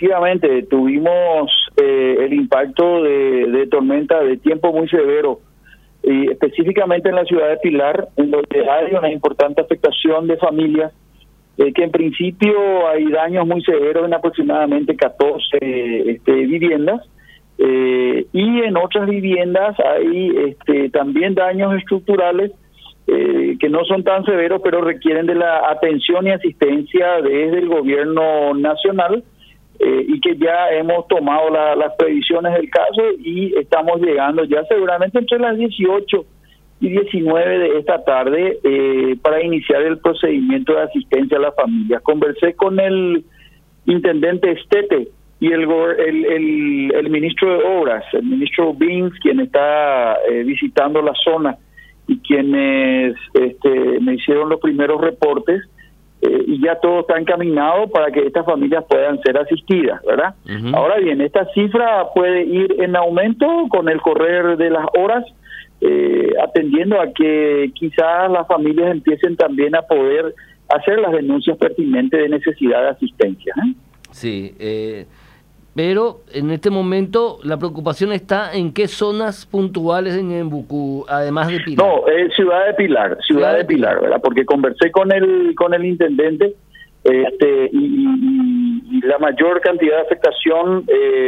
efectivamente tuvimos el impacto de tormenta de tiempo muy severo, y específicamente en la ciudad de Pilar, en donde hay una importante afectación de familias, que en principio hay daños muy severos en aproximadamente 14 viviendas, y en otras viviendas hay también daños estructurales que no son tan severos, pero requieren de la atención y asistencia desde el gobierno nacional, y que ya hemos tomado las previsiones del caso y estamos llegando ya seguramente entre las 18 y 19 de esta tarde para iniciar el procedimiento de asistencia a las familias. Conversé con el intendente Estete y el ministro de Obras, el ministro Bins, quien está visitando la zona, y quienes me hicieron los primeros reportes, y ya todo está encaminado para que estas familias puedan ser asistidas, ¿verdad? Uh-huh. Ahora bien, esta cifra puede ir en aumento con el correr de las horas, atendiendo a que quizás las familias empiecen también a poder hacer las denuncias pertinentes de necesidad de asistencia. Sí, pero en este momento la preocupación está en qué zonas puntuales en Ñembucú, además de Pilar. No, Ciudad de Pilar, ¿verdad? Porque conversé con el intendente, y la mayor cantidad de afectación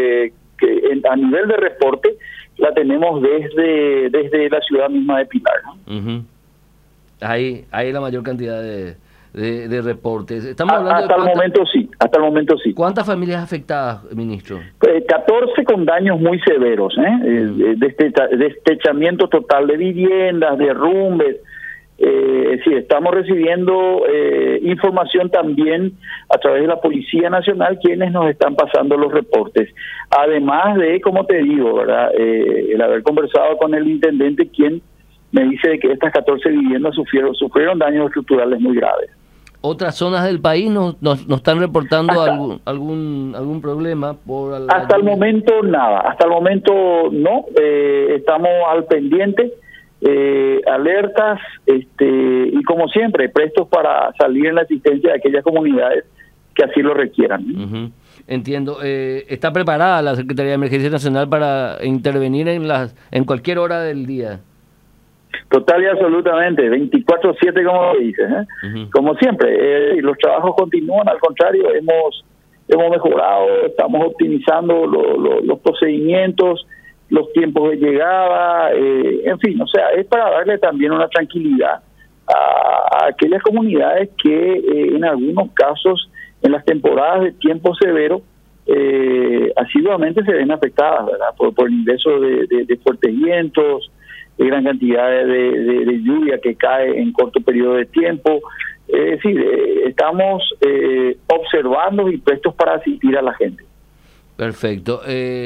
a nivel de reporte la tenemos desde la ciudad misma de Pilar, ¿no? Uh-huh. Ahí la mayor cantidad de reportes. Estamos hablando hasta el momento sí. ¿Cuántas familias afectadas, ministro? 14 con daños muy severos, destechamiento total de viviendas, derrumbes. Sí, estamos recibiendo información también a través de la Policía Nacional, quienes nos están pasando los reportes. Además de, como te digo, ¿verdad? El haber conversado con el intendente, quien me dice de que estas 14 viviendas sufrieron daños estructurales muy graves. ¿Otras zonas del país nos están reportando algún problema? Hasta el momento nada, no. Estamos al pendiente, alertas, y como siempre, prestos para salir en la asistencia de aquellas comunidades que así lo requieran. Uh-huh. Entiendo. ¿Está preparada la Secretaría de Emergencia Nacional para intervenir en cualquier hora del día? Total y absolutamente, 24/7, como lo dices, Uh-huh. Como siempre, los trabajos continúan, al contrario, hemos mejorado, estamos optimizando los procedimientos, los tiempos de llegada, en fin, o sea, es para darle también una tranquilidad a aquellas comunidades que en algunos casos, en las temporadas de tiempo severo, asiduamente se ven afectadas, ¿verdad? Por el ingreso de fuertes vientos, de gran cantidad de lluvia que cae en corto periodo de tiempo. Es decir, estamos observando y prestos para asistir a la gente. Perfecto.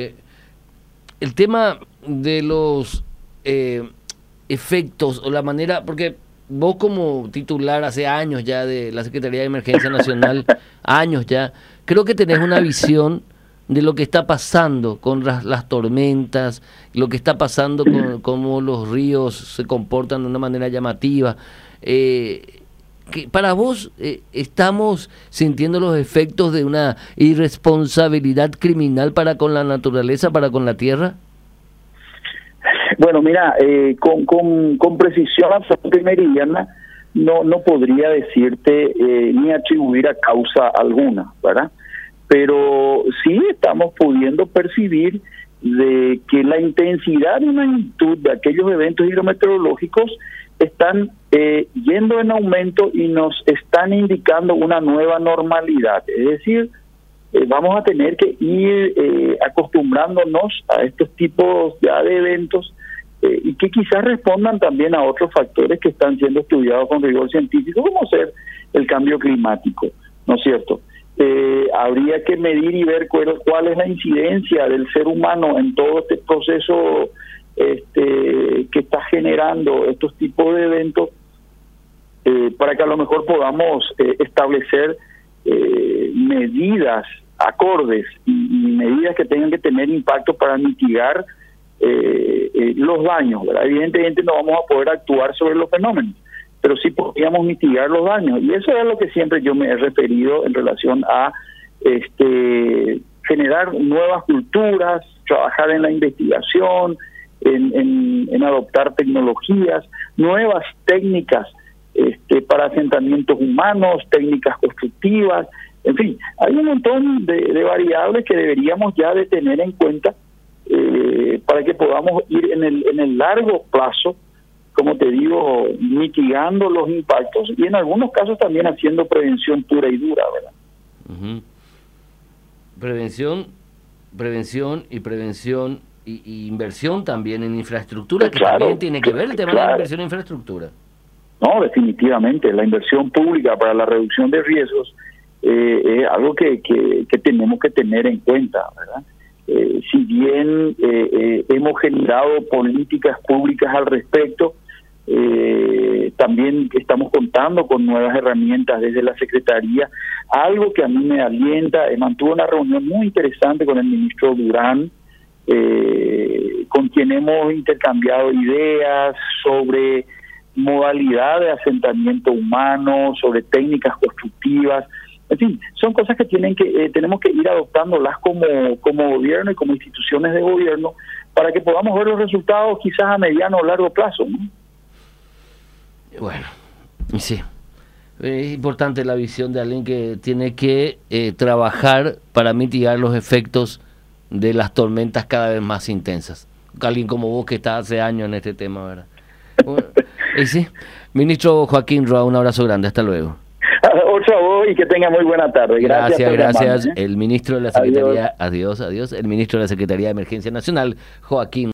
El tema de los efectos o la manera, porque vos como titular hace años ya de la Secretaría de Emergencia Nacional, años ya, creo que tenés una visión de lo que está pasando con las tormentas, lo que está pasando con cómo los ríos se comportan de una manera llamativa. Que para vos estamos sintiendo los efectos de una irresponsabilidad criminal para con la naturaleza, para con la tierra. Bueno, mira, con precisión absoluta y meridiana no podría decirte ni atribuir a causa alguna, ¿verdad? Pero sí estamos pudiendo percibir de que la intensidad y magnitud de aquellos eventos hidrometeorológicos están yendo en aumento y nos están indicando una nueva normalidad. Es decir, vamos a tener que ir acostumbrándonos a estos tipos ya de eventos, y que quizás respondan también a otros factores que están siendo estudiados con rigor científico, como ser el cambio climático, ¿no es cierto? Habría que medir y ver cuál es la incidencia del ser humano en todo este proceso que está generando estos tipos de eventos, para que a lo mejor podamos establecer medidas acordes y medidas que tengan que tener impacto para mitigar los daños, ¿verdad? Evidentemente no vamos a poder actuar sobre los fenómenos, pero sí podríamos mitigar los daños, y eso es lo que siempre yo me he referido en relación a generar nuevas culturas, trabajar en la investigación, en adoptar tecnologías, nuevas técnicas para asentamientos humanos, técnicas constructivas, en fin, hay un montón de variables que deberíamos ya de tener en cuenta para que podamos ir en el largo plazo, como te digo, mitigando los impactos y en algunos casos también haciendo prevención pura y dura, ¿verdad? Uh-huh. Prevención y inversión también en infraestructura, que claro, también tiene que ver el tema de la inversión en infraestructura. No, definitivamente, la inversión pública para la reducción de riesgos es algo que tenemos que tener en cuenta, ¿verdad? Si bien hemos generado políticas públicas al respecto, también estamos contando con nuevas herramientas desde la Secretaría. Algo que a mí me alienta, mantuve una reunión muy interesante con el ministro Durán, con quien hemos intercambiado ideas sobre modalidad de asentamiento humano, sobre técnicas constructivas. En fin, son cosas que tenemos que ir adoptándolas como gobierno y como instituciones de gobierno para que podamos ver los resultados quizás a mediano o largo plazo, ¿no? Bueno, sí, es importante la visión de alguien que tiene que trabajar para mitigar los efectos de las tormentas cada vez más intensas. Alguien como vos que está hace años en este tema, ¿verdad? Bueno, y sí, ministro Joaquín Roa, un abrazo grande, hasta luego. Otro a vos y que tenga muy buena tarde. Gracias. El ministro de la Secretaría, adiós, el ministro de la Secretaría de Emergencia Nacional, Joaquín